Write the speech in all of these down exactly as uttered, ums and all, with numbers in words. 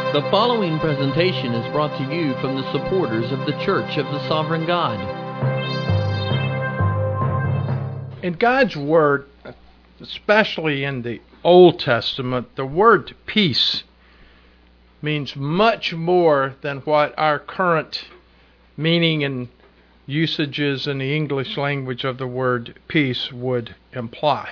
The following presentation is brought to you from the supporters of the Church of the Sovereign God. In God's Word, especially in the Old Testament, the word peace means much more than what our current meaning and usages in the English language of the word peace would imply.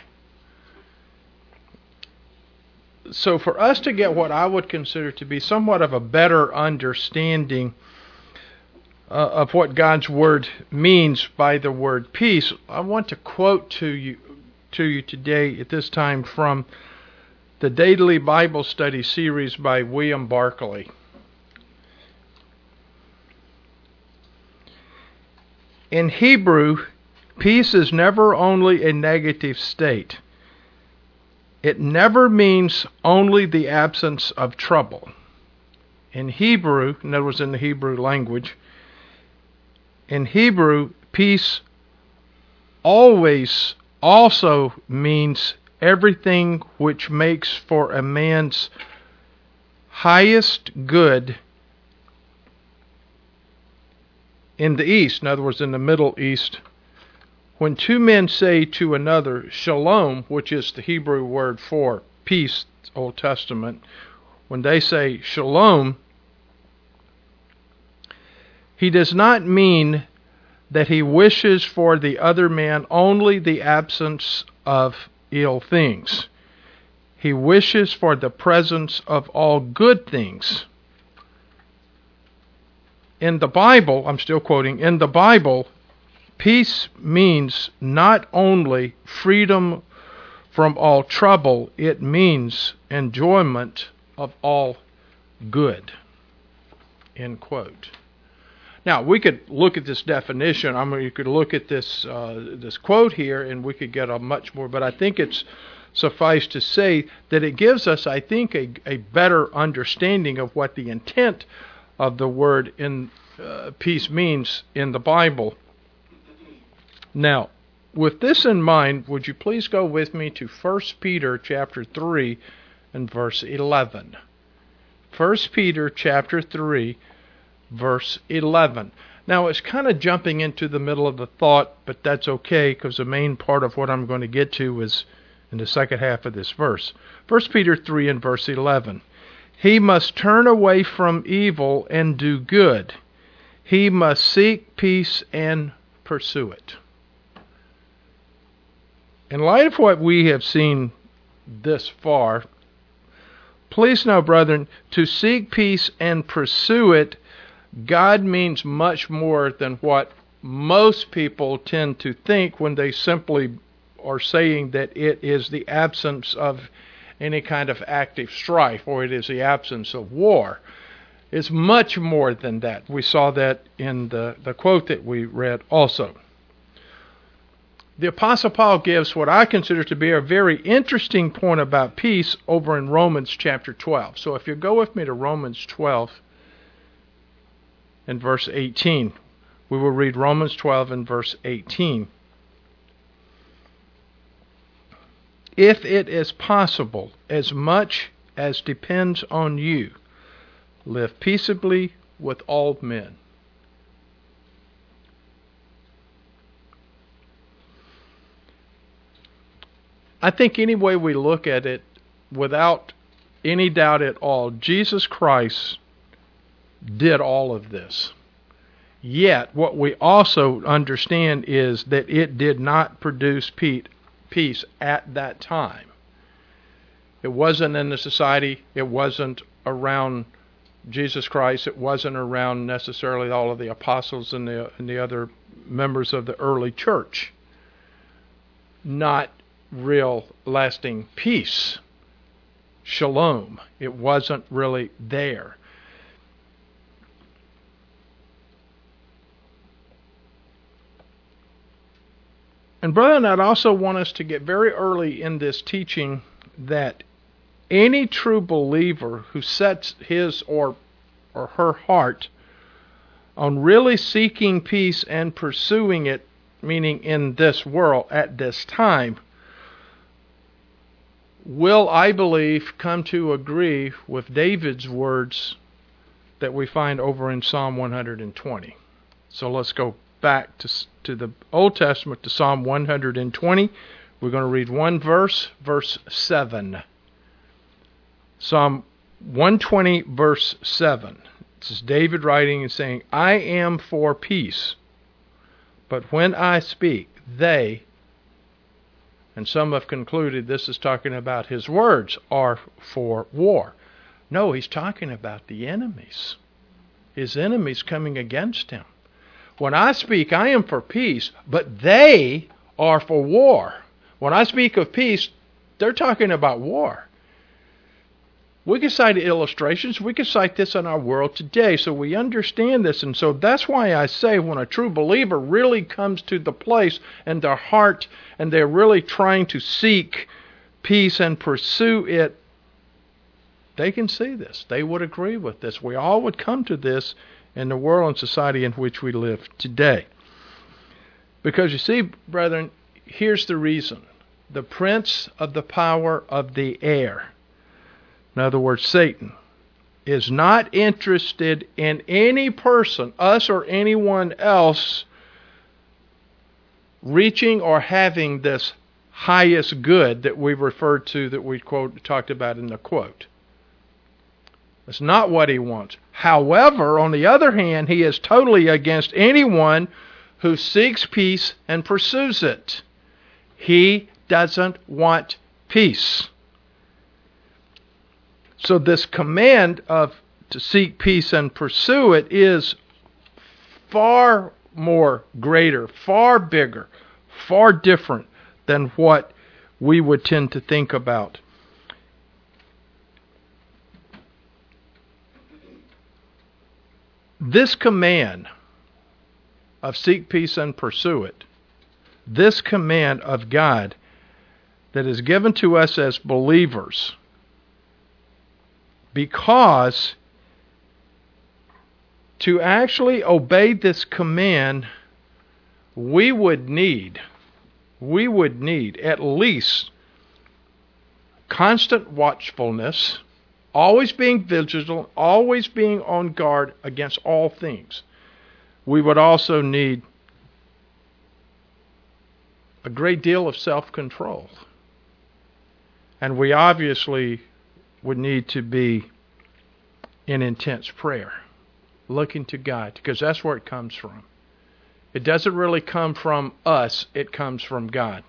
So for us to get what I would consider to be somewhat of a better understanding uh, of what God's Word means by the word peace, I want to quote to you to you today at this time from the Daily Bible Study series by William Barclay. In Hebrew, peace is never only a negative state. It never means only the absence of trouble. In Hebrew, in other words, in the Hebrew language, in Hebrew, peace always also means everything which makes for a man's highest good in the East, in other words, in the Middle East. When two men say to another, shalom, which is the Hebrew word for peace, Old Testament, when they say shalom, he does not mean that he wishes for the other man only the absence of ill things. He wishes for the presence of all good things. In the Bible, I'm still quoting, in the Bible, peace means not only freedom from all trouble, it means enjoyment of all good. End quote. Now, we could look at this definition. I mean, you could look at this uh, this quote here, and we could get a much more. But I think it's suffice to say that it gives us, I think, a, a better understanding of what the intent of the word in uh, peace means in the Bible. Now, with this in mind, would you please go with me to First Peter chapter three and verse eleven. First Peter chapter three, verse eleven. Now, it's kind of jumping into the middle of the thought, but that's okay, because the main part of what I'm going to get to is in the second half of this verse. First Peter three and verse eleven. He must turn away from evil and do good. He must seek peace and pursue it. In light of what we have seen this far, please know, brethren, to seek peace and pursue it, God means much more than what most people tend to think when they simply are saying that it is the absence of any kind of active strife or it is the absence of war. It's much more than that. We saw that in the, the quote that we read also. The Apostle Paul gives what I consider to be a very interesting point about peace over in Romans chapter twelve. So if you go with me to Romans twelve and verse eighteen, we will read Romans twelve and verse eighteen. If it is possible, as much as depends on you, live peaceably with all men. I think any way we look at it, without any doubt at all, Jesus Christ did all of this. Yet, what we also understand is that it did not produce peace at that time. It wasn't in the society. It wasn't around Jesus Christ. It wasn't around necessarily all of the apostles and the, and the other members of the early church. Not real lasting peace. Shalom. It wasn't really there. And brethren, I'd also want us to get very early in this teaching that any true believer who sets his or or her heart on really seeking peace and pursuing it, meaning in this world at this time, will, I believe, come to agree with David's words that we find over in Psalm one hundred twenty. So let's go back to, to the Old Testament, to Psalm one hundred twenty. We're going to read one verse, verse seven. Psalm one twenty, verse seven. This is David writing and saying, I am for peace, but when I speak, they, and some have concluded this is talking about his words, are for war. No, he's talking about the enemies. His enemies coming against him. When I speak, I am for peace, but they are for war. When I speak of peace, they're talking about war. We can cite illustrations. We can cite this in our world today, so we understand this. And so that's why I say when a true believer really comes to the place in their heart and they're really trying to seek peace and pursue it, they can see this. They would agree with this. We all would come to this in the world and society in which we live today. Because you see, brethren, here's the reason. The prince of the power of the air, in other words, Satan, is not interested in any person, us or anyone else, reaching or having this highest good that we referred to, that we quote talked about in the quote. That's not what he wants. However, on the other hand, he is totally against anyone who seeks peace and pursues it. He doesn't want peace. So this command of to seek peace and pursue it is far more greater, far bigger, far different than what we would tend to think about. This command of seek peace and pursue it, this command of God that is given to us as believers, because to actually obey this command, we would need, we would need at least constant watchfulness, always being vigilant, always being on guard against all things. We would also need a great deal of self-control. And we obviously would need to be in intense prayer, looking to God, because that's where it comes from. It doesn't really come from us, it comes from God.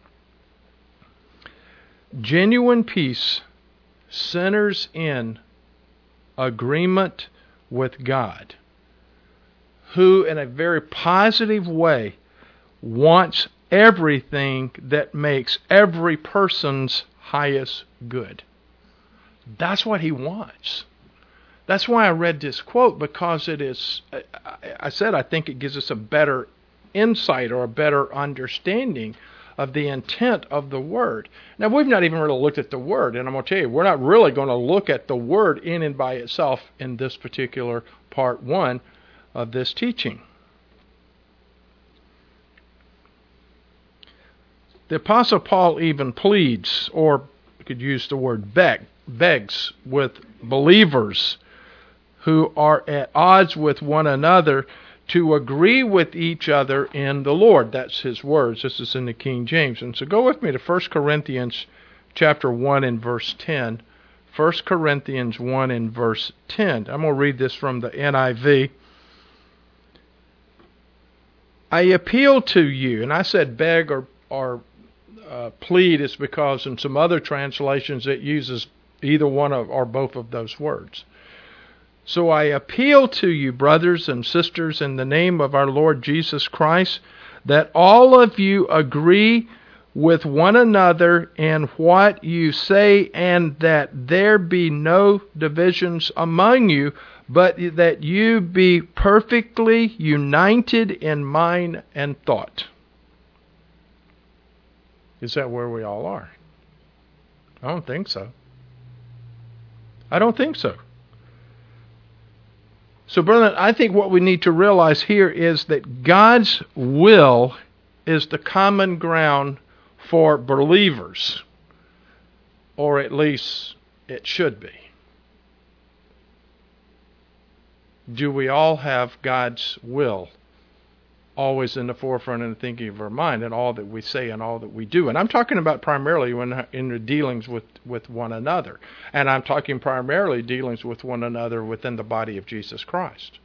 Genuine peace centers in agreement with God, who in a very positive way wants everything that makes every person's highest good. That's what he wants. That's why I read this quote, because it is, I said I think it gives us a better insight or a better understanding of the intent of the Word. Now, we've not even really looked at the Word, and I'm going to tell you, we're not really going to look at the Word in and by itself in this particular part one of this teaching. The Apostle Paul even pleads, or we could use the word beg, begs with believers who are at odds with one another to agree with each other in the Lord. That's his words. This is in the King James. And so go with me to First Corinthians chapter one and verse ten. First Corinthians one and verse ten. I'm going to read this from the N I V. I appeal to you, and I said beg or, or uh, plead is because in some other translations it uses either one of or both of those words. So I appeal to you, brothers and sisters, in the name of our Lord Jesus Christ, that all of you agree with one another in what you say, and that there be no divisions among you, but that you be perfectly united in mind and thought. Is that where we all are? I don't think so. I don't think so. So, brethren, I think what we need to realize here is that God's will is the common ground for believers. or at least it should be. Do we all have God's will always in the forefront and thinking of our mind in all that we say and all that we do? And I'm talking about primarily when in the dealings with, with one another. And I'm talking primarily dealings with one another within the body of Jesus Christ.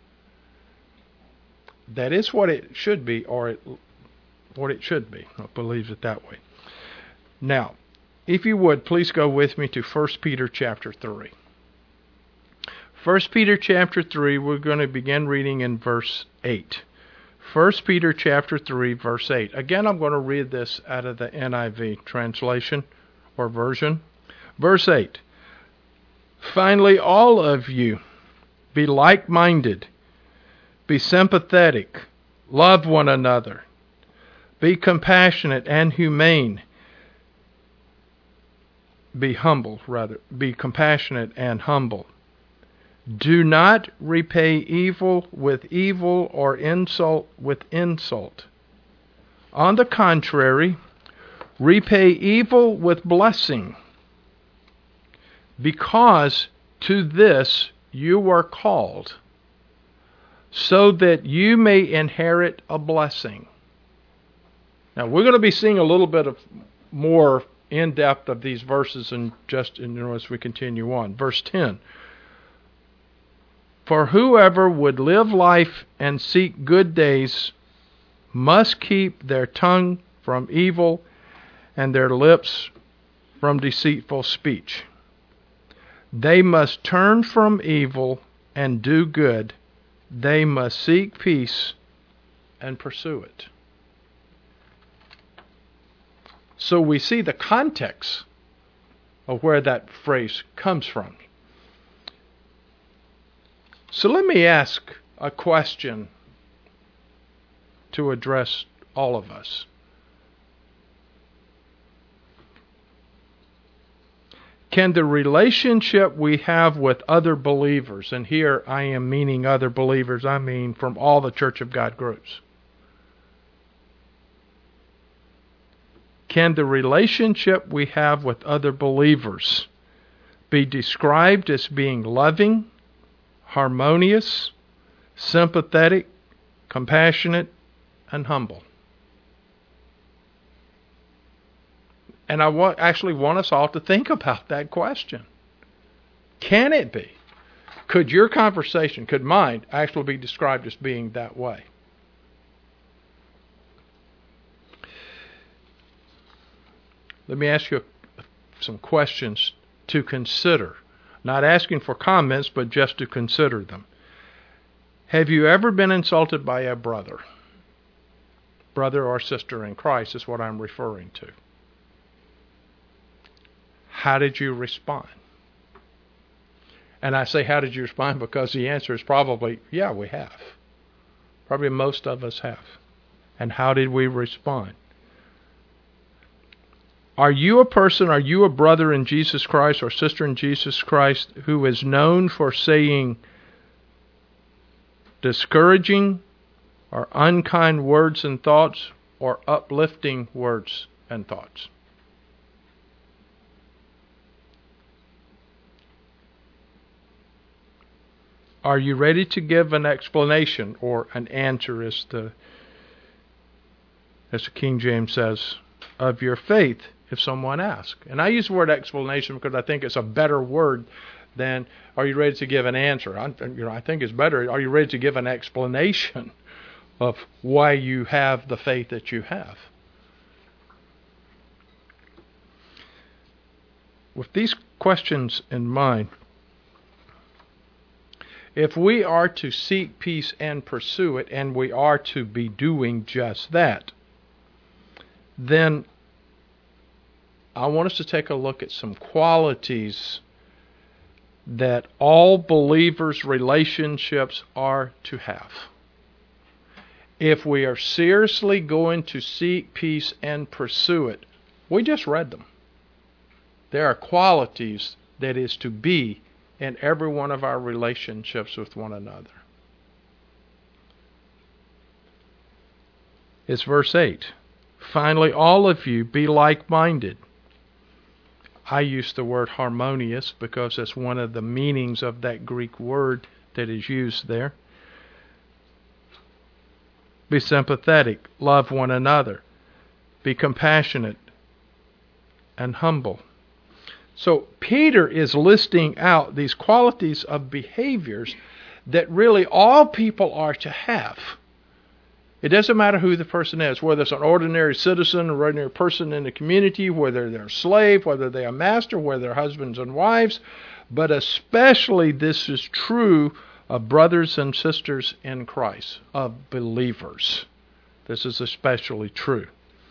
That is what it should be, or it, what it should be. I believe it that way. Now, if you would, please go with me to First Peter chapter three. First Peter chapter three, we're going to begin reading in verse eight. First Peter chapter three, verse eight. Again, I'm going to read this out of the N I V translation or version. Verse eight. Finally, all of you be like-minded, be sympathetic, love one another, be compassionate and humane, be humble, rather, be compassionate and humble. Do not repay evil with evil or insult with insult. On the contrary, repay evil with blessing, because to this you were called, so that you may inherit a blessing. Now, we're going to be seeing a little bit of more in-depth of these verses in just you know, as we continue on. Verse ten. For whoever would live life and seek good days must keep their tongue from evil and their lips from deceitful speech. They must turn from evil and do good. They must seek peace and pursue it. So we see the context of where that phrase comes from. So let me ask a question to address all of us. Can the relationship we have with other believers, and here I am meaning other believers, I mean from all the Church of God groups, can the relationship we have with other believers be described as being loving, harmonious, sympathetic, compassionate, and humble? And I want, actually want us all to think about that question. Can it be? Could your conversation, could mine actually be described as being that way? Let me ask you some questions to consider. Not asking for comments, but just to consider them. Have you ever been insulted by a brother? Brother or sister in Christ is what I'm referring to. How did you respond? And I say, how did you respond? Because the answer is probably, yeah, we have. Probably most of us have. And how did we respond? Are you a person, are you a brother in Jesus Christ or sister in Jesus Christ who is known for saying discouraging or unkind words and thoughts or uplifting words and thoughts? Are you ready to give an explanation or an answer, as the, as the King James says, of your faith if someone asks? And I use the word explanation because I think it's a better word than are you ready to give an answer. I, you know, I think it's better, are you ready to give an explanation of why you have the faith that you have? With these questions in mind, if we are to seek peace and pursue it, and we are to be doing just that, then I want us to take a look at some qualities that all believers' relationships are to have. If we are seriously going to seek peace and pursue it, we just read them. There are qualities that is to be in every one of our relationships with one another. It's verse eight. Finally, all of you be like-minded. I use the word harmonious because that's one of the meanings of that Greek word that is used there. Be sympathetic, love one another, be compassionate and humble. So Peter is listing out these qualities of behaviors that really all people are to have. It doesn't matter who the person is, whether it's an ordinary citizen, an ordinary person in the community, whether they're a slave, whether they're a master, whether they're husbands and wives, but especially this is true of brothers and sisters in Christ, of believers. This is especially true.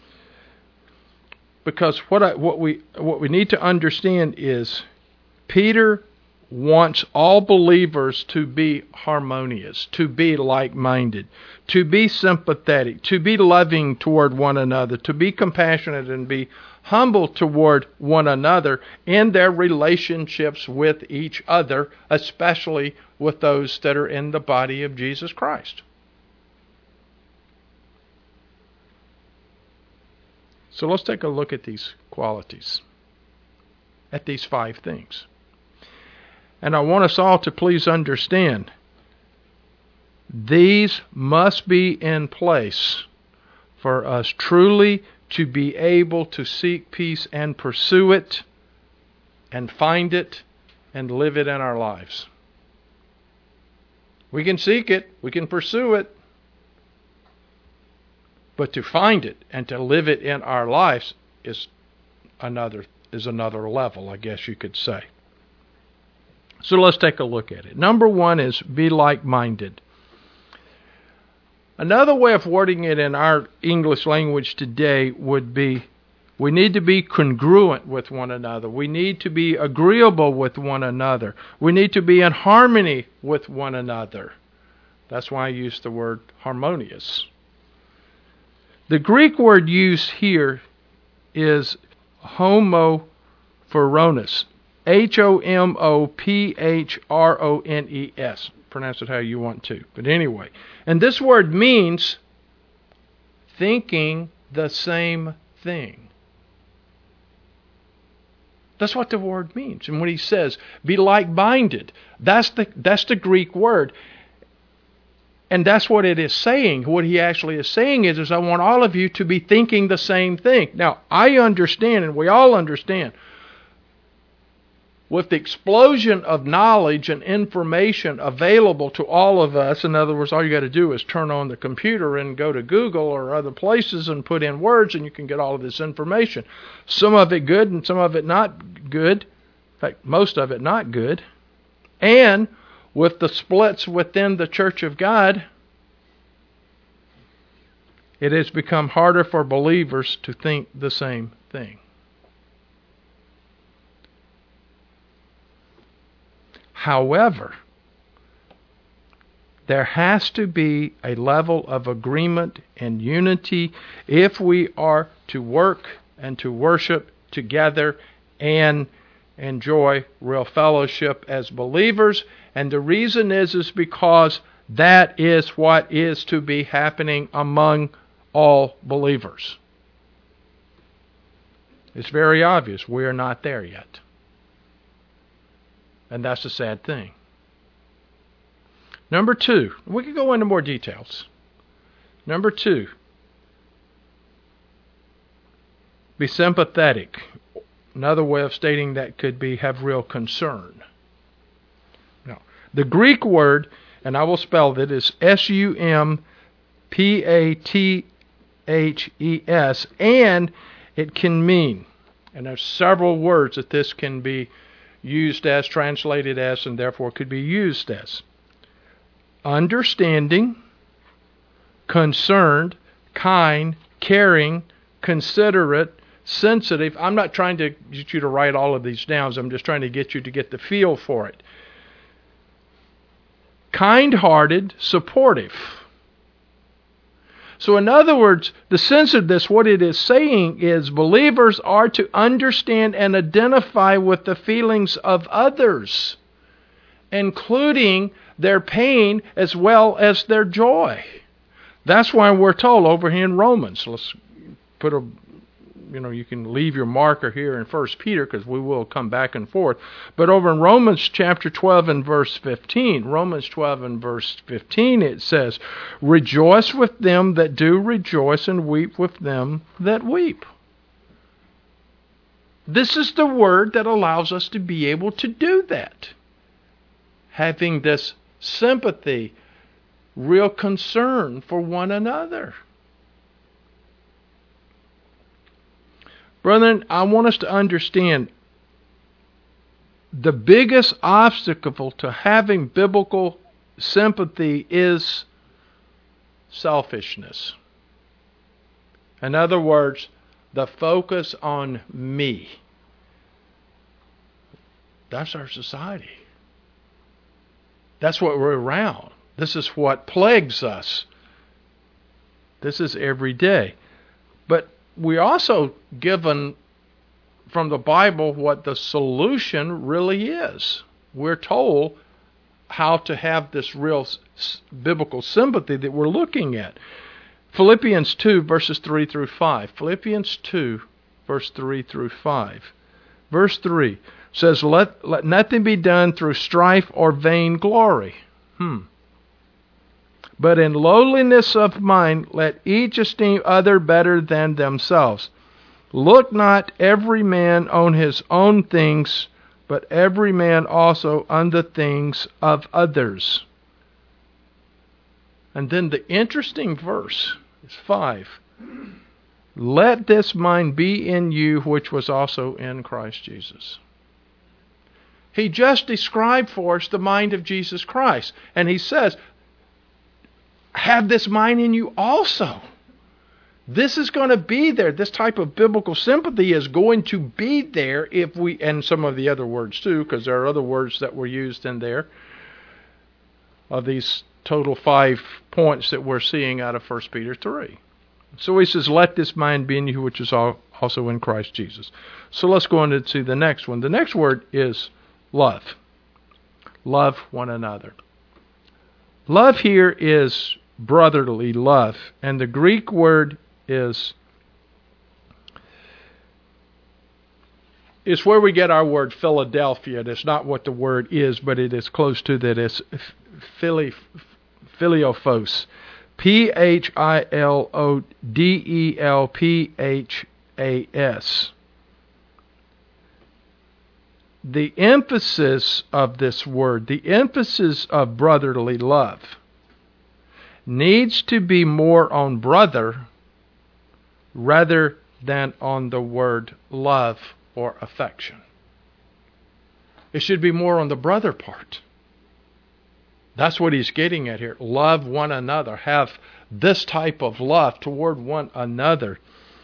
Because what I, what we what we need to understand is Peter wants all believers to be harmonious, to be like-minded, to be sympathetic, to be loving toward one another, to be compassionate and be humble toward one another in their relationships with each other, especially with those that are in the body of Jesus Christ. So let's take a look at these qualities, at these five things. And I want us all to please understand, these must be in place for us truly to be able to seek peace and pursue it and find it and live it in our lives. We can seek it, we can pursue it, but to find it and to live it in our lives is another is another level, I guess you could say. So let's take a look at it. Number one is be like-minded. Another way of wording it in our English language today would be, we need to be congruent with one another. We need to be agreeable with one another. We need to be in harmony with one another. That's why I use the word harmonious. The Greek word used here is homophrones. H O M O P H R O N E S. Pronounce it how you want to. But anyway. And this word means thinking the same thing. That's what the word means. And when he says, be like-minded, that's the, that's the Greek word. And that's what it is saying. What he actually is saying is, is I want all of you to be thinking the same thing. Now, I understand, and we all understand, with the explosion of knowledge and information available to all of us, in other words, all you got to do is turn on the computer and go to Google or other places and put in words and you can get all of this information. Some of it good and some of it not good. In fact, most of it not good. And with the splits within the Church of God, it has become harder for believers to think the same thing. However, there has to be a level of agreement and unity if we are to work and to worship together and enjoy real fellowship as believers. And the reason is, is because that is what is to be happening among all believers. It's very obvious we are not there yet. And that's a sad thing. Number two, we can go into more details. Number two, be sympathetic. Another way of stating that could be have real concern. Now, the Greek word, and I will spell it, is S U M P A T H E S, and it can mean, and there's several words that this can be used as, translated as, and therefore could be used as. Understanding, concerned, kind, caring, considerate, sensitive. I'm not trying to get you to write all of these down. I'm just trying to get you to get the feel for it. Kind-hearted, supportive. So in other words, the sense of this, what it is saying is believers are to understand and identify with the feelings of others, including their pain as well as their joy. That's why we're told over here in Romans, let's put a you know, you can leave your marker here in First Peter because we will come back and forth. But over in Romans chapter twelve and verse fifteen, Romans twelve and verse fifteen, it says, "Rejoice with them that do rejoice, and weep with them that weep." This is the word that allows us to be able to do that. Having this sympathy, real concern for one another. Brethren, I want us to understand the biggest obstacle to having biblical sympathy is selfishness. In other words, the focus on me. That's our society. That's what we're around. This is what plagues us. This is every day. But we also given from the Bible what the solution really is. We're told how to have this real biblical sympathy that we're looking at. Philippians two, verses three through five. Philippians two, verse three through five. Verse three says, Let, let nothing be done through strife or vain glory. Hmm. But in lowliness of mind, let each esteem other better than themselves. Look not every man on his own things, but every man also on the things of others. And then the interesting verse is five. Let this mind be in you, which was also in Christ Jesus. He just described for us the mind of Jesus Christ. And he says, have this mind in you also. This is going to be there. This type of biblical sympathy is going to be there if we, and some of the other words too, because there are other words that were used in there, of these total five points that we're seeing out of First Peter three. So he says, let this mind be in you, which is also in Christ Jesus. So let's go on to the next one. The next word is love. Love one another. Love here is brotherly love. And the Greek word is, is where we get our word Philadelphia. That's not what the word is, but it is close to that. It's phili, philiopos. P H I L O D E L P H A S. The emphasis of this word, the emphasis of brotherly love, needs to be more on brother rather than on the word love or affection. It should be more on the brother part. That's what he's getting at here. Love one another. Have this type of love toward one another.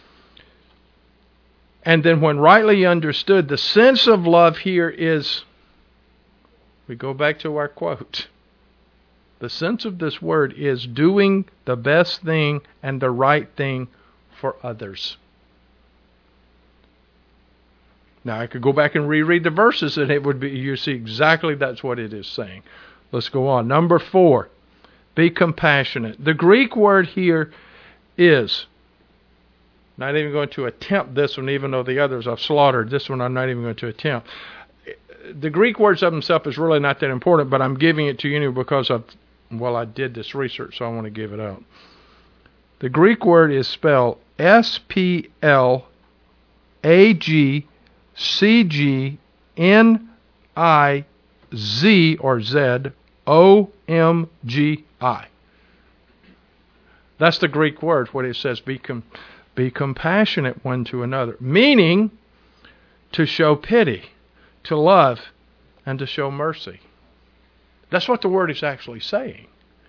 And then when rightly understood, the sense of love here is, we go back to our quote. The sense of this word is doing the best thing and the right thing for others. Now I could go back and reread the verses and it would be, you see exactly that's what it is saying. Let's go on. Number four, be compassionate. The Greek word here is, not even going to attempt this one, even though the others I've slaughtered. This one I'm not even going to attempt. The Greek words of themselves is really not that important, but I'm giving it to you because of, well, I did this research, so I want to give it out. The Greek word is spelled S P L A G C G N I Z or Z O M G I. That's the Greek word, what it says, be, com- be compassionate one to another. Meaning to show pity, to love, and to show mercy. That's what the word is actually saying.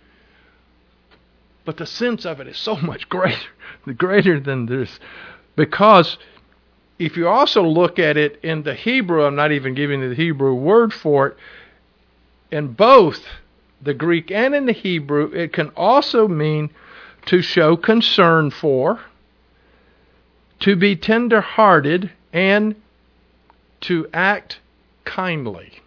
But the sense of it is so much greater, greater than this. Because if you also look at it in the Hebrew, I'm not even giving you the Hebrew word for it, in both the Greek and in the Hebrew, it can also mean to show concern for, to be tender-hearted, and to act kindly.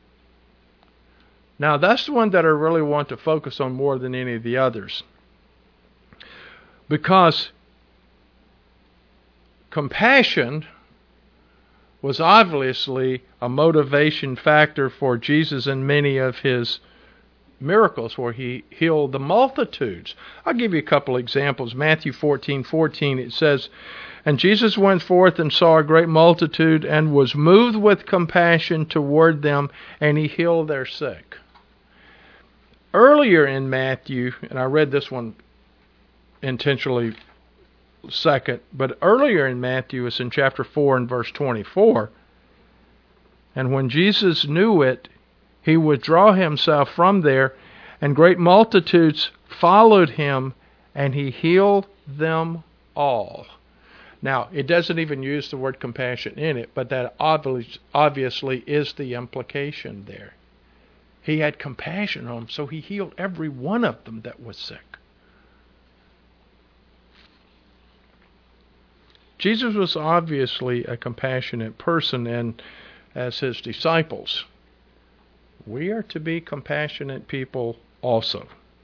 Now, that's the one that I really want to focus on more than any of the others. Because compassion was obviously a motivation factor for Jesus in many of his miracles where he healed the multitudes. I'll give you a couple examples. Matthew fourteen fourteen, it says, "And Jesus went forth and saw a great multitude and was moved with compassion toward them, and he healed their sick." Earlier in Matthew, and I read this one intentionally second, but earlier in Matthew, it's in chapter four and verse twenty-four, "And when Jesus knew it, he withdrew himself from there, and great multitudes followed him, and he healed them all." Now, it doesn't even use the word compassion in it, but that obviously is the implication there. He had compassion on them, so he healed every one of them that was sick. Jesus was obviously a compassionate person, and as his disciples, we are to be compassionate people also.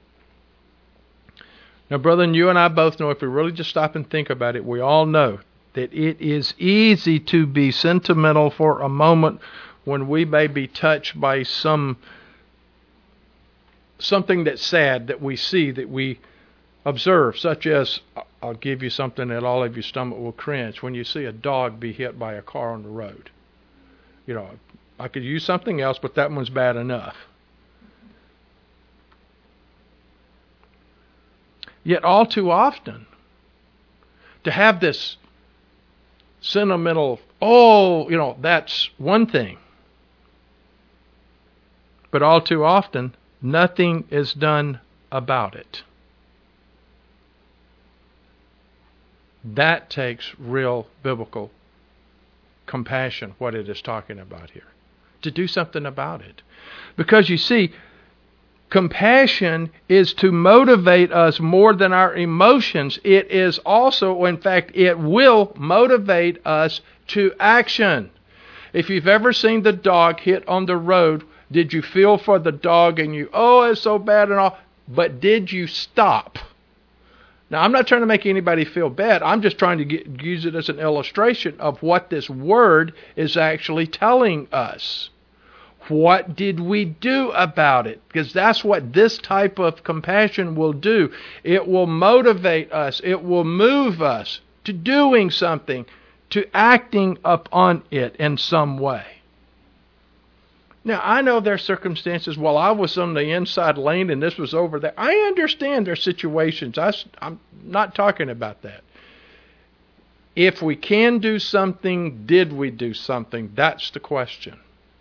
Now, brethren, you and I both know, if we really just stop and think about it, we all know that it is easy to be sentimental for a moment when we may be touched by some something that's sad that we see, that we observe, such as, I'll give you something that all of your stomach will cringe, when you see a dog be hit by a car on the road. You know, I could use something else, but that one's bad enough. Yet all too often, to have this sentimental, oh, you know, that's one thing. But all too often, nothing is done about it. That takes real biblical compassion, what it is talking about here, to do something about it. Because you see, compassion is to motivate us more than our emotions. It is also, in fact, it will motivate us to action. If you've ever seen the dog hit on the road, did you feel for the dog and you, oh, it's so bad and all, but did you stop? Now, I'm not trying to make anybody feel bad. I'm just trying to get, use it as an illustration of what this word is actually telling us. What did we do about it? Because that's what this type of compassion will do. It will motivate us. It will move us to doing something, to acting upon it in some way. Now, I know there are circumstances, while I was on the inside lane and this was over there. I understand their situations. I, I'm not talking about that. If we can do something, did we do something? That's the question.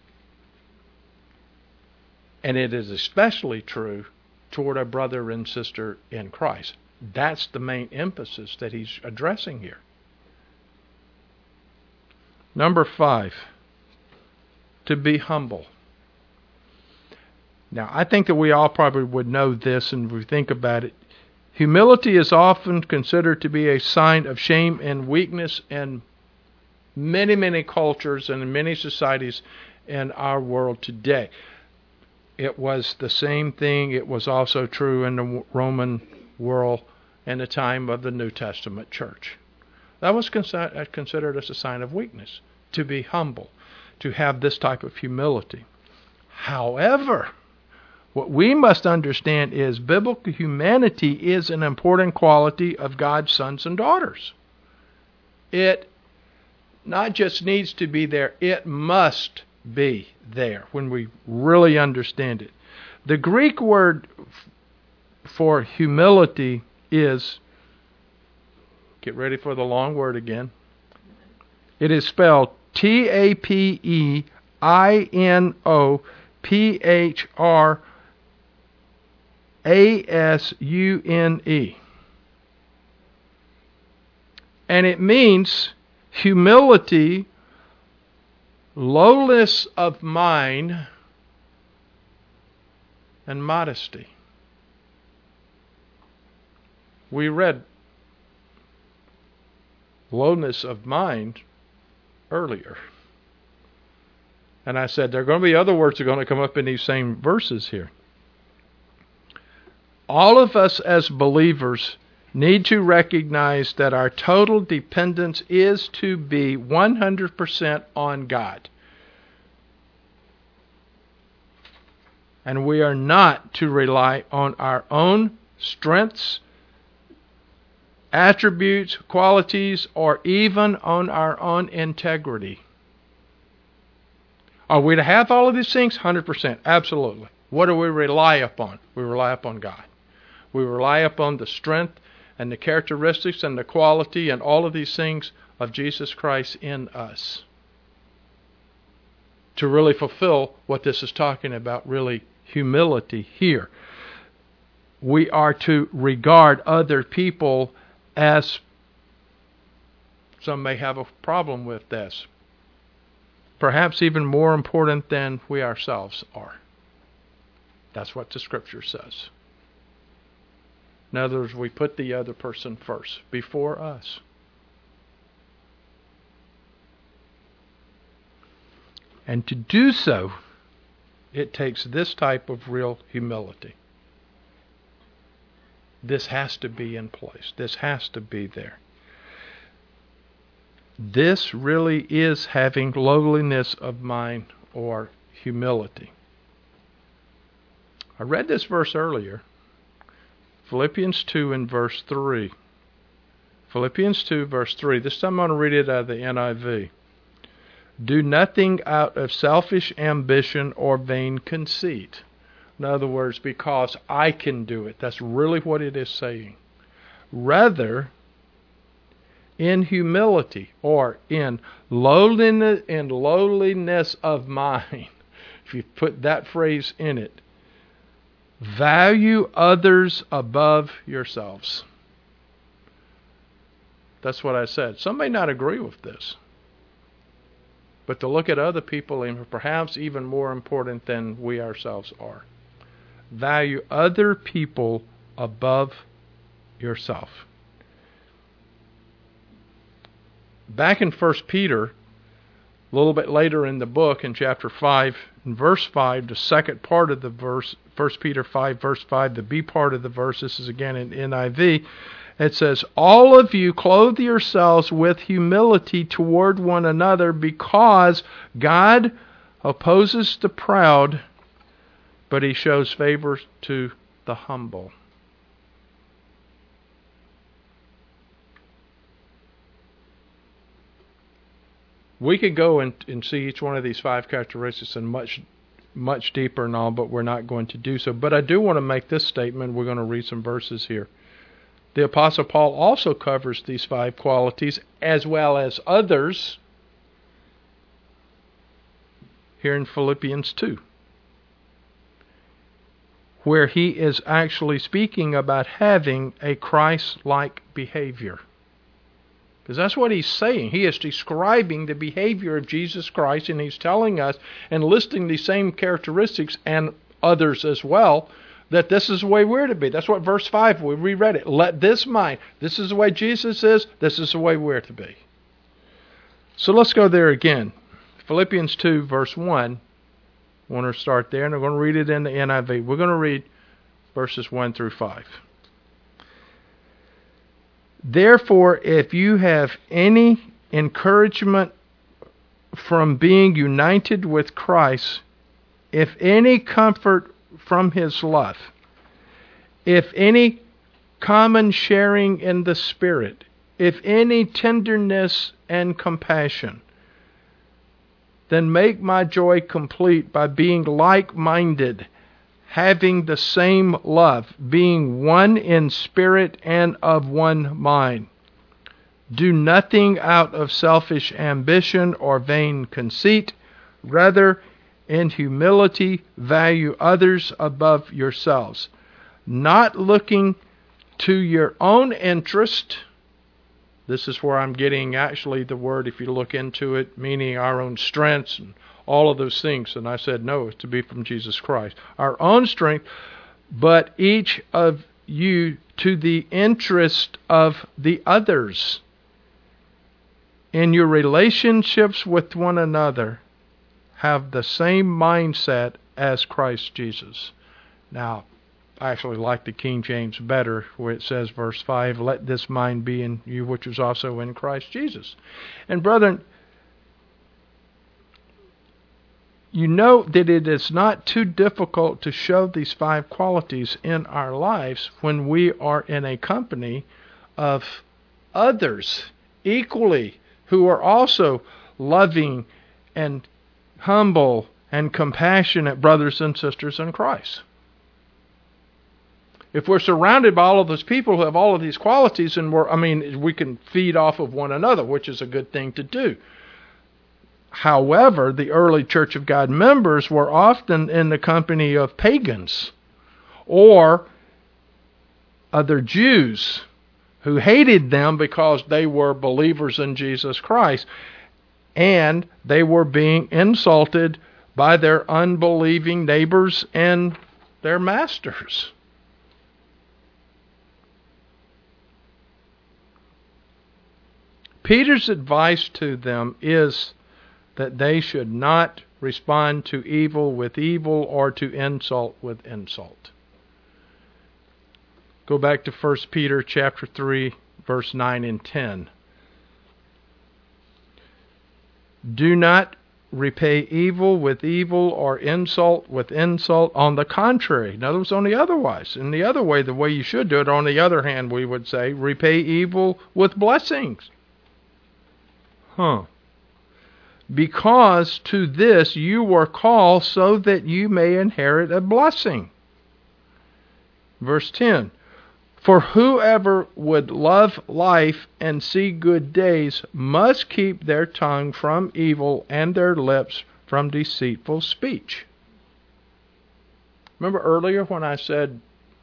And it is especially true toward a brother and sister in Christ. That's the main emphasis that he's addressing here. Number five, to be humble. Now, I think that we all probably would know this, and if we think about it, humility is often considered to be a sign of shame and weakness in many, many cultures and in many societies in our world today. It was the same thing. It was also true in the Roman world in the time of the New Testament church. That was considered as a sign of weakness, to be humble, to have this type of humility. However, what we must understand is biblical humanity is an important quality of God's sons and daughters. It not just needs to be there, it must be there when we really understand it. The Greek word for humility is, get ready for the long word again, it is spelled T A P E I N O P H R A S U N E. And it means humility, lowliness of mind, and modesty. We read lowness of mind earlier. And I said there are going to be other words that are going to come up in these same verses here. All of us as believers need to recognize that our total dependence is to be one hundred percent on God. And we are not to rely on our own strengths, attributes, qualities, or even on our own integrity. Are we to have all of these things? one hundred percent. Absolutely. What do we rely upon? We rely upon God. We rely upon the strength and the characteristics and the quality and all of these things of Jesus Christ in us to really fulfill what this is talking about, really humility here. We are to regard other people as, some may have a problem with this, perhaps even more important than we ourselves are. That's what the Scripture says. In other words, we put the other person first, before us. And to do so, it takes this type of real humility. This has to be in place. This has to be there. This really is having lowliness of mind or humility. I read this verse earlier. Philippians two and verse three. Philippians two verse three. This time I'm going to read it out of the N I V. Do nothing out of selfish ambition or vain conceit. In other words, because I can do it. That's really what it is saying. Rather, in humility or in lowliness, in lowliness of mind, if you put that phrase in it, value others above yourselves. That's what I said. Some may not agree with this. But to look at other people, and perhaps even more important than we ourselves are. Value other people above yourself. Back in First Peter, a little bit later in the book, in chapter five, in verse five, the second part of the verse, First Peter five, verse five, the B part of the verse, this is again in N I V, it says, all of you clothe yourselves with humility toward one another, because God opposes the proud, but He shows favor to the humble. We could go and, and see each one of these five characteristics in much, much deeper and all, but we're not going to do so. But I do want to make this statement. We're going to read some verses here. The Apostle Paul also covers these five qualities as well as others here in Philippians two, where he is actually speaking about having a Christ-like behavior. Because that's what he's saying. He is describing the behavior of Jesus Christ, and he's telling us and listing the same characteristics and others as well, that this is the way we're to be. That's what verse five, we reread it. Let this mind, this is the way Jesus is, this is the way we're to be. So let's go there again. Philippians two, verse one. I want to start there, and I'm going to read it in the N I V. We're going to read verses one through five. Therefore, if you have any encouragement from being united with Christ, if any comfort from His love, if any common sharing in the Spirit, if any tenderness and compassion, then make my joy complete by being like-minded, having the same love, being one in spirit and of one mind. Do nothing out of selfish ambition or vain conceit. Rather, in humility, value others above yourselves, not looking to your own interest. This is where I'm getting actually the word, if you look into it, meaning our own strengths and all of those things. And I said, no, it's to be from Jesus Christ. Our own strength, but each of you to the interest of the others. In your relationships with one another, have the same mindset as Christ Jesus. Now, I actually like the King James better, where it says, verse five, let this mind be in you which was also in Christ Jesus. And brethren, you know that it is not too difficult to show these five qualities in our lives when we are in a company of others equally who are also loving and humble and compassionate brothers and sisters in Christ. If we're surrounded by all of those people who have all of these qualities, and we're, I mean, we can feed off of one another, which is a good thing to do. However, the early Church of God members were often in the company of pagans or other Jews who hated them because they were believers in Jesus Christ, and they were being insulted by their unbelieving neighbors and their masters. Peter's advice to them is that they should not respond to evil with evil or to insult with insult. Go back to First Peter chapter three, verse nine and ten. Do not repay evil with evil or insult with insult. On the contrary, in other words, on the otherwise, in the other way, the way you should do it, on the other hand, we would say, repay evil with blessings. Huh. Because to this you were called so that you may inherit a blessing. Verse ten. For whoever would love life and see good days must keep their tongue from evil and their lips from deceitful speech. Remember earlier when I said,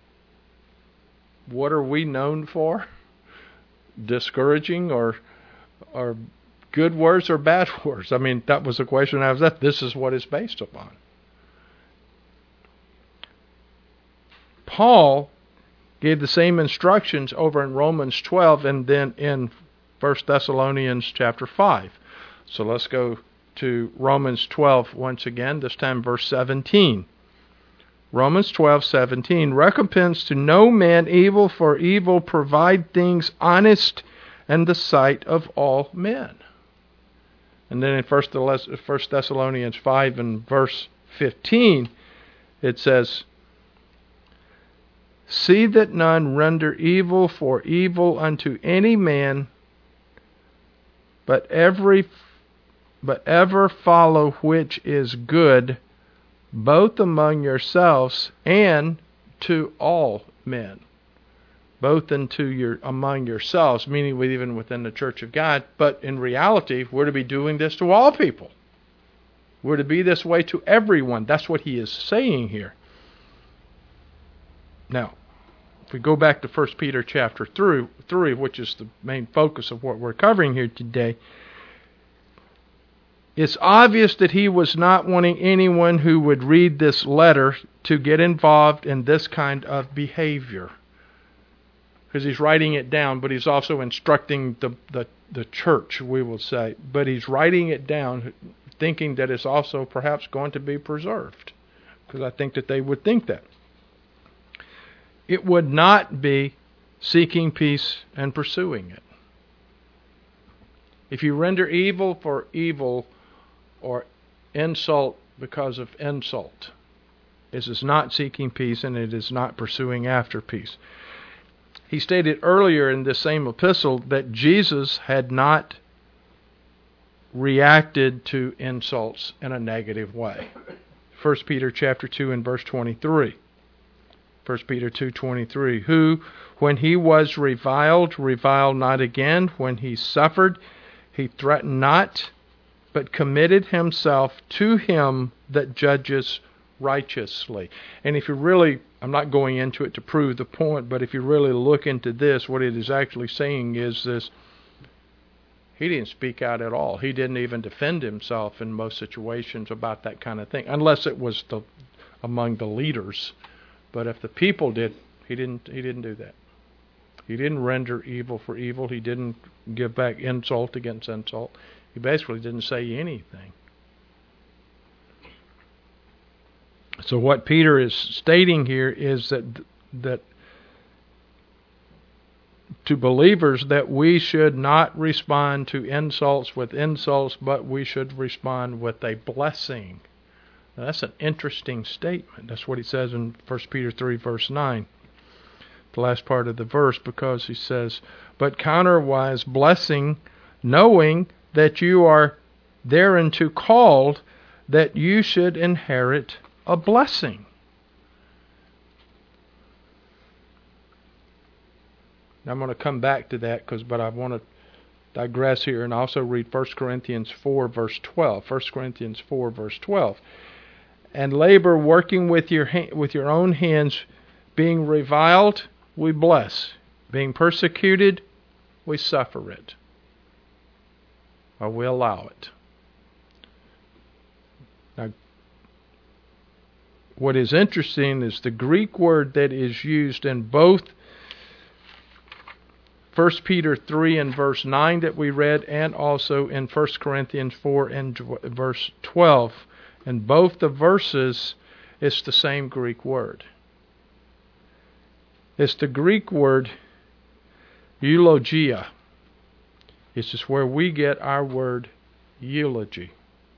what are we known for? Discouraging or or good words or bad words? I mean, that was the question I was at. This is what it's based upon. Paul gave the same instructions over in Romans twelve and then in First Thessalonians chapter five. So let's go to Romans twelve once again, this time verse seventeen. Romans twelve seventeen. Recompense to no man evil for evil, provide things honest in the sight of all men. And then in First Thessalonians five and verse fifteen, it says, see that none render evil for evil unto any man, but every but ever follow which is good, both among yourselves and to all men. Both into your among yourselves, meaning even within the Church of God, but in reality, we're to be doing this to all people. We're to be this way to everyone. That's what he is saying here. Now, if we go back to First Peter chapter three, three, which is the main focus of what we're covering here today, it's obvious that he was not wanting anyone who would read this letter to get involved in this kind of behavior. Because he's writing it down, but he's also instructing the, the, the church, we will say. But he's writing it down thinking that it's also perhaps going to be preserved. Because I think that they would think that. It would not be seeking peace and pursuing it. If you render evil for evil or insult because of insult, this is not seeking peace and it is not pursuing after peace. He stated earlier in this same epistle that Jesus had not reacted to insults in a negative way. First Peter chapter two and verse twenty-three. First Peter two twenty-three. Who, when he was reviled, reviled not again. When he suffered, he threatened not, but committed himself to him that judges righteously. And if you really, I'm not going into it to prove the point, but if you really look into this, what it is actually saying is this: he didn't speak out at all. He didn't even defend himself in most situations about that kind of thing, unless it was the among the leaders. But if the people did, he didn't. He didn't do that. He didn't render evil for evil. He didn't give back insult against insult. He basically didn't say anything. So what Peter is stating here is that that to believers that we should not respond to insults with insults, but we should respond with a blessing. Now, that's an interesting statement. That's what he says in First Peter three, verse nine, the last part of the verse, because he says, but counterwise blessing, knowing that you are thereunto called, that you should inherit a blessing. Now I'm going to come back to that, because, but I want to digress here and also read First Corinthians four, verse twelve. First Corinthians four, verse twelve. And labor working with your ha- with your own hands, being reviled, we bless. Being persecuted, we suffer it. Or we allow it. Now, what is interesting is the Greek word that is used in both First Peter three and verse nine that we read, and also in First Corinthians four and verse twelve. In both the verses, it's the same Greek word. It's the Greek word eulogia. It's just where we get our word eulogy.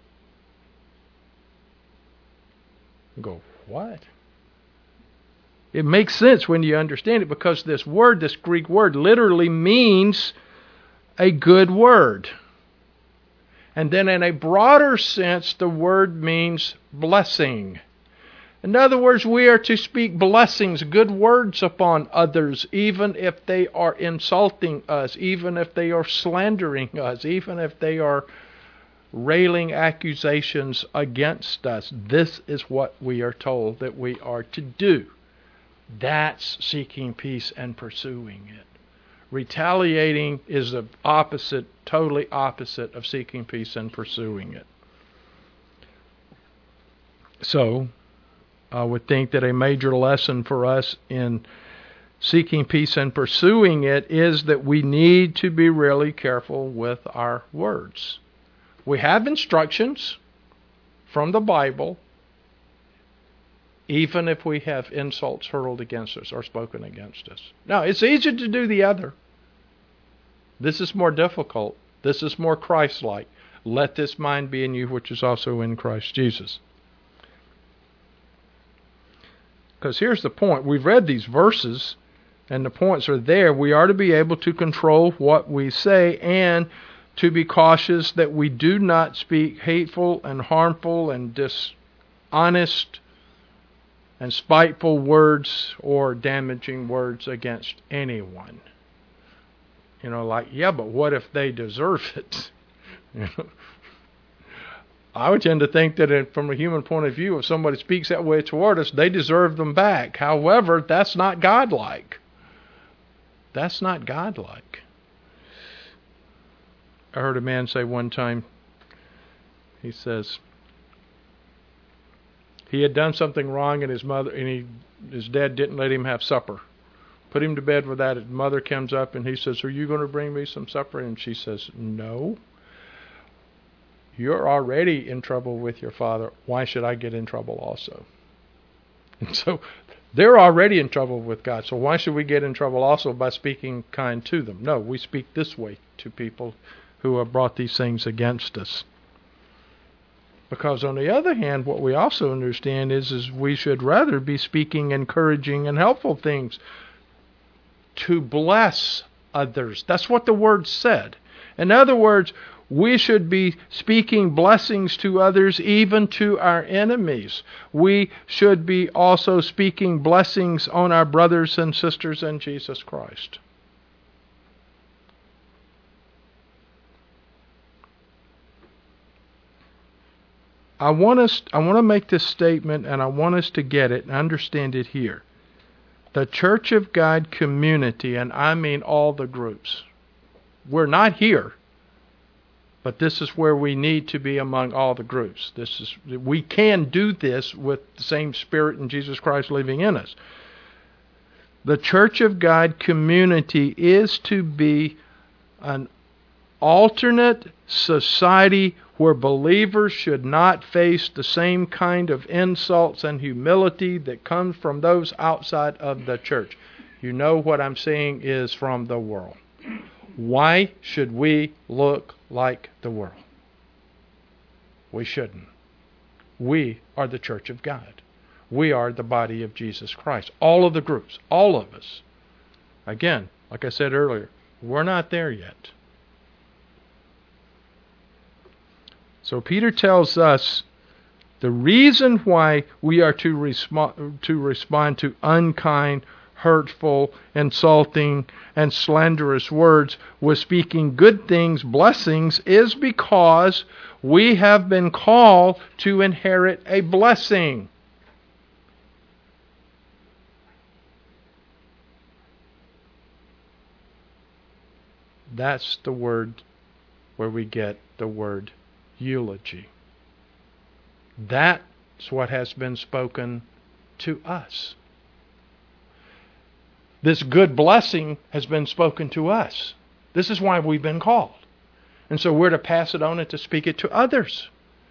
You go, what? It makes sense when you understand it, because this word, this Greek word, literally means a good word. And then in a broader sense, the word means blessing. In other words, we are to speak blessings, good words upon others, even if they are insulting us, even if they are slandering us, even if they are railing accusations against us. This is what we are told that we are to do. That's seeking peace and pursuing it. Retaliating is the opposite, totally opposite of seeking peace and pursuing it. So, I would think that a major lesson for us in seeking peace and pursuing it is that we need to be really careful with our words. We have instructions from the Bible, even if we have insults hurled against us or spoken against us. Now, it's easy to do the other. This is more difficult. This is more Christ-like. Let this mind be in you, which is also in Christ Jesus. Because here's the point. We've read these verses, and the points are there. We are to be able to control what we say, and to be cautious that we do not speak hateful and harmful and dishonest and spiteful words or damaging words against anyone. You know, like, yeah, but what if they deserve it? You know? I would tend to think that it, from a human point of view, if somebody speaks that way toward us, they deserve them back. However, that's not godlike. That's not godlike. I heard a man say one time, he says, he had done something wrong, and his mother and he, his dad didn't let him have supper. Put him to bed with that. His mother comes up and he says, "Are you going to bring me some supper?" And she says, "No. You're already in trouble with your father. Why should I get in trouble also?" And so they're already in trouble with God. So why should we get in trouble also by speaking kind to them? No, we speak this way to people who have brought these things against us. Because on the other hand, what we also understand is, is we should rather be speaking encouraging and helpful things to bless others. That's what the word said. In other words, we should be speaking blessings to others, even to our enemies. We should be also speaking blessings on our brothers and sisters in Jesus Christ. I want us I want to make this statement, and I want us to get it and understand it here. The Church of God community, and I mean all the groups. We're not here, but this is where we need to be among all the groups. This is we can do this with the same Spirit in Jesus Christ living in us. The Church of God community is to be an alternate society where believers should not face the same kind of insults and humility that comes from those outside of the church. You know what I'm saying is from the world. Why should we look like the world? We shouldn't. We are the church of God. We are the body of Jesus Christ. All of the groups, all of us. Again, like I said earlier, we're not there yet. So Peter tells us the reason why we are to respond to respond to unkind, hurtful, insulting, and slanderous words with speaking good things, blessings, is because we have been called to inherit a blessing. That's the word where we get the word eulogy. That's what has been spoken to us. This good blessing has been spoken to us. This is why we've been called. And so we're to pass it on and to speak it to others.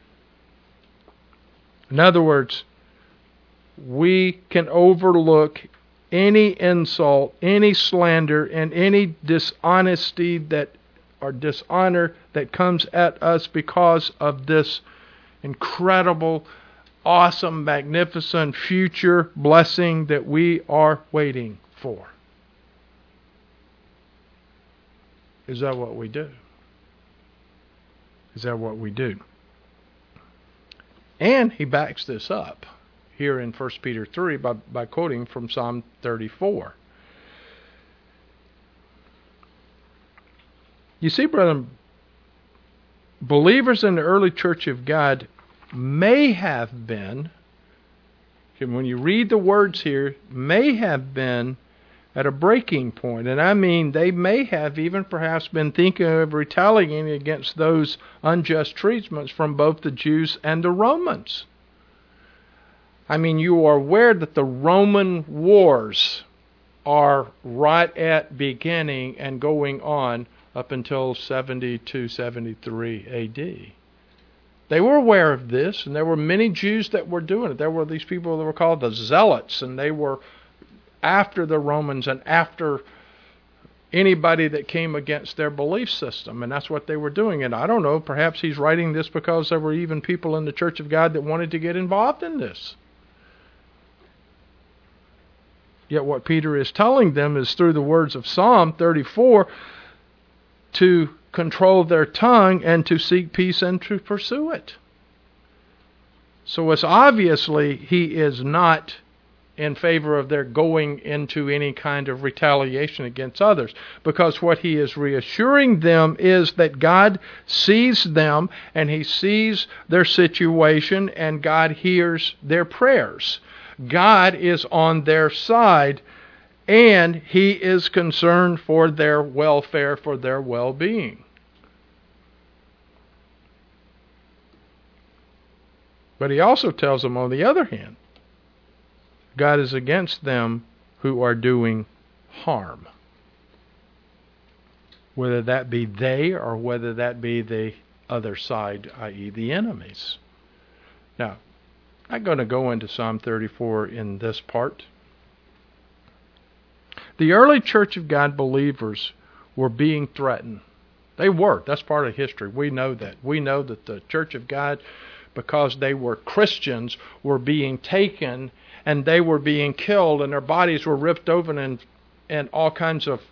In other words, we can overlook any insult, any slander, and any dishonesty that or dishonor that comes at us because of this incredible, awesome, magnificent future blessing that we are waiting for. Is that what we do? Is that what we do? And he backs this up here in First Peter three by, by quoting from Psalm thirty-four. You see, brethren, believers in the early church of God may have been, when you read the words here, may have been at a breaking point. And I mean, they may have even perhaps been thinking of retaliating against those unjust treatments from both the Jews and the Romans. I mean, you are aware that the Roman wars are right at beginning and going on up until seventy-two, seventy-three A D. They were aware of this, and there were many Jews that were doing it. There were these people that were called the Zealots, and they were after the Romans and after anybody that came against their belief system, and that's what they were doing. And I don't know, perhaps he's writing this because there were even people in the Church of God that wanted to get involved in this. Yet what Peter is telling them is through the words of Psalm thirty-four to control their tongue and to seek peace and to pursue it. So it's obviously he is not in favor of their going into any kind of retaliation against others, because what he is reassuring them is that God sees them and he sees their situation and God hears their prayers. God is on their side and he is concerned for their welfare, for their well-being. But he also tells them, on the other hand, God is against them who are doing harm. Whether that be they or whether that be the other side, that is the enemies. Now, I'm not going to go into Psalm thirty-four in this part. The early Church of God believers were being threatened. They were. That's part of history. We know that. We know that the Church of God, because they were Christians, were being taken and they were being killed and their bodies were ripped open and, and all kinds of,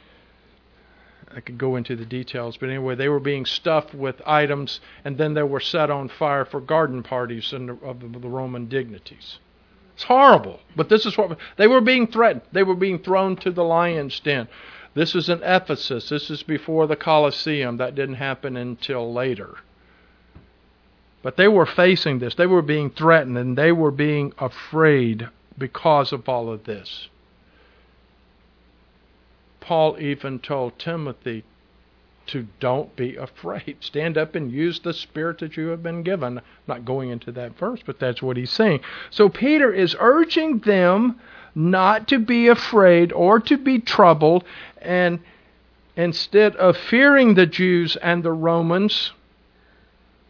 I could go into the details, but anyway, they were being stuffed with items and then they were set on fire for garden parties in the, of the, the Roman dignities. It's horrible, but this is what they were being threatened. They were being thrown to the lion's den. This is in Ephesus. This is before the Colosseum. That didn't happen until later. But they were facing this. They were being threatened and they were being afraid because of all of this. Paul even told Timothy to don't be afraid. Stand up and use the spirit that you have been given. I'm not going into that verse, but that's what he's saying. So Peter is urging them not to be afraid or to be troubled, and instead of fearing the Jews and the Romans,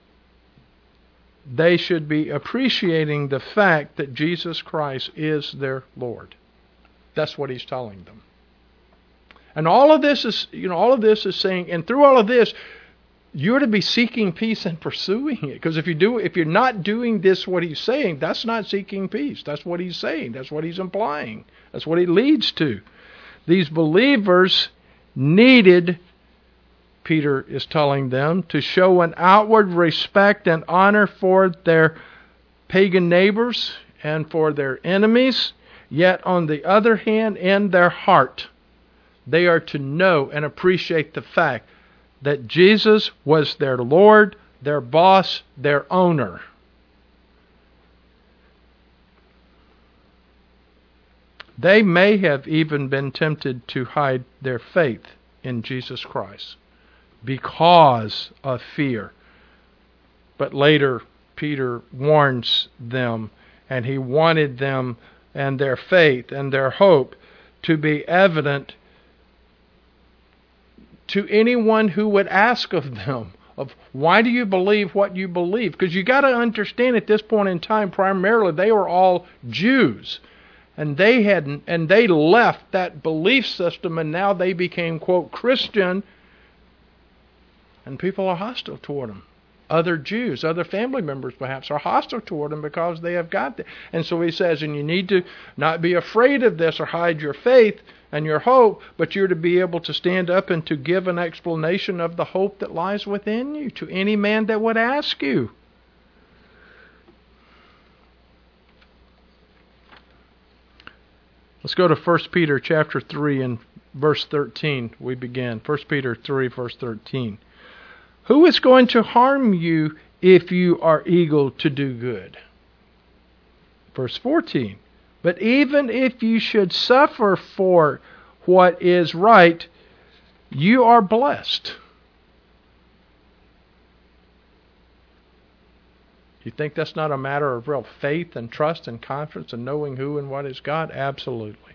they should be appreciating the fact that Jesus Christ is their Lord. That's what he's telling them. And all of this is, you know, all of this is saying, and through all of this, you're to be seeking peace and pursuing it. Because if you do, if you're not doing this, what he's saying, that's not seeking peace. That's what he's saying. That's what he's implying. That's what it leads to. These believers needed, Peter is telling them, to show an outward respect and honor for their pagan neighbors and for their enemies. Yet on the other hand, in their heart, they are to know and appreciate the fact that Jesus was their Lord, their boss, their owner. They may have even been tempted to hide their faith in Jesus Christ because of fear. But later, Peter warns them, and he wanted them and their faith and their hope to be evident to anyone who would ask of them, of why do you believe what you believe? Because you got to understand at this point in time, primarily they were all Jews. And they had, and they left that belief system, and now they became, quote, Christian, and people are hostile toward them. Other Jews, other family members perhaps, are hostile toward them because they have got that. And so he says, and you need to not be afraid of this or hide your faith and your hope, but you're to be able to stand up and to give an explanation of the hope that lies within you to any man that would ask you. Let's go to First Peter chapter three and verse thirteen. We begin. First Peter three, verse thirteen. Who is going to harm you if you are eager to do good? Verse fourteen. But even if you should suffer for what is right, you are blessed. You think that's not a matter of real faith and trust and confidence and knowing who and what is God? Absolutely.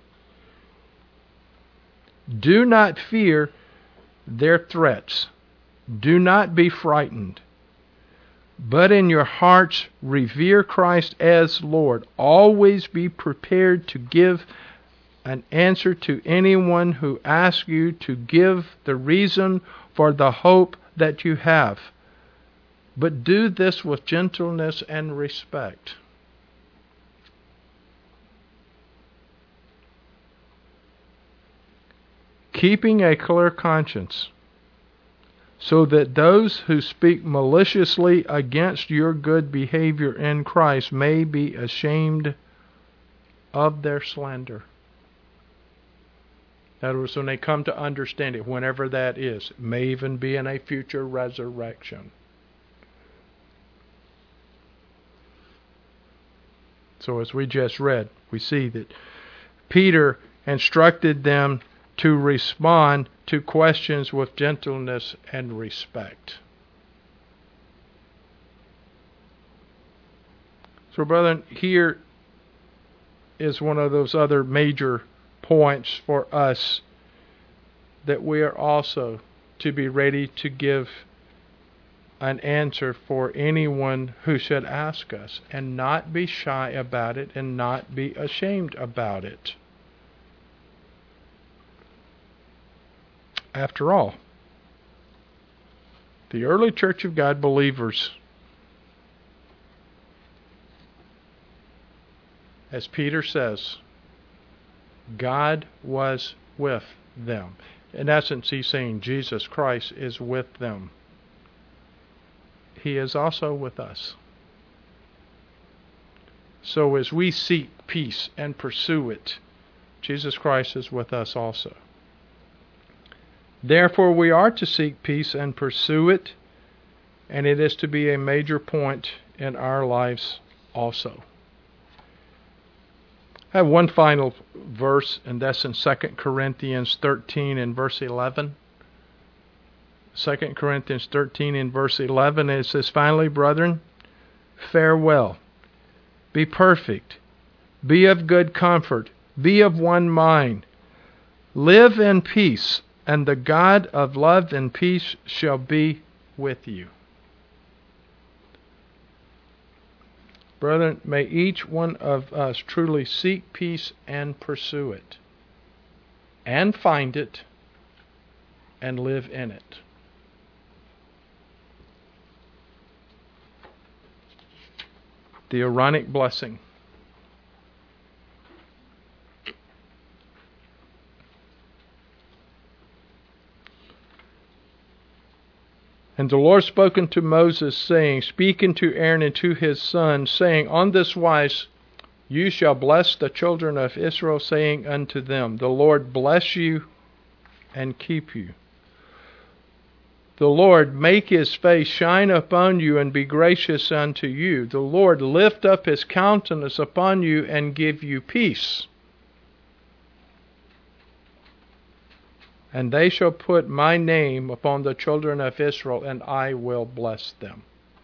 Do not fear their threats. Do not be frightened. But in your hearts revere Christ as Lord. Always be prepared to give an answer to anyone who asks you to give the reason for the hope that you have. But do this with gentleness and respect. Keeping a clear conscience, so that those who speak maliciously against your good behavior in Christ may be ashamed of their slander. In other words, when they come to understand it, whenever that is, it may even be in a future resurrection. So as we just read, we see that Peter instructed them to respond to questions with gentleness and respect. So, brethren, here is one of those other major points for us, that we are also to be ready to give an answer for anyone who should ask us, and not be shy about it and not be ashamed about it. After all, the early Church of God believers, as Peter says, God was with them. In essence, he's saying Jesus Christ is with them. He is also with us. So as we seek peace and pursue it, Jesus Christ is with us also. Therefore, we are to seek peace and pursue it, and it is to be a major point in our lives also. I have one final verse, and that's in Second Corinthians thirteen and verse eleven. Second Corinthians thirteen and verse eleven, it says, Finally, brethren, farewell. Be perfect. Be of good comfort. Be of one mind. Live in peace, and the God of love and peace shall be with you. Brethren, may each one of us truly seek peace and pursue it, and find it, and live in it. The Aaronic blessing. And the Lord spoke unto Moses, saying, Speak unto Aaron and to his sons, saying, On this wise you shall bless the children of Israel, saying unto them, The Lord bless you and keep you. The Lord make his face shine upon you and be gracious unto you. The Lord lift up his countenance upon you and give you peace. And they shall put my name upon the children of Israel, and I will bless them.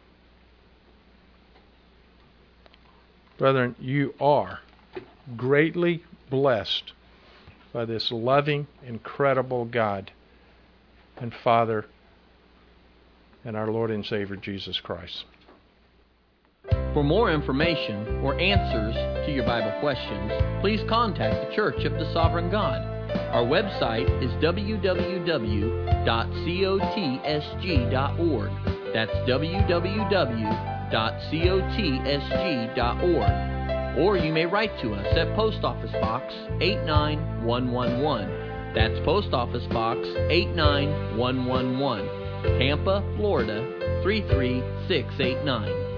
Brethren, you are greatly blessed by this loving, incredible God and Father and our Lord and Savior Jesus Christ. For more information or answers to your Bible questions, please contact the Church of the Sovereign God. Our website is w w w dot cotsg dot org. That's w w w dot cotsg dot org. Or you may write to us at Post Office Box eight nine one one one. That's Post Office Box eight nine one one one, Tampa, Florida three three six eight nine.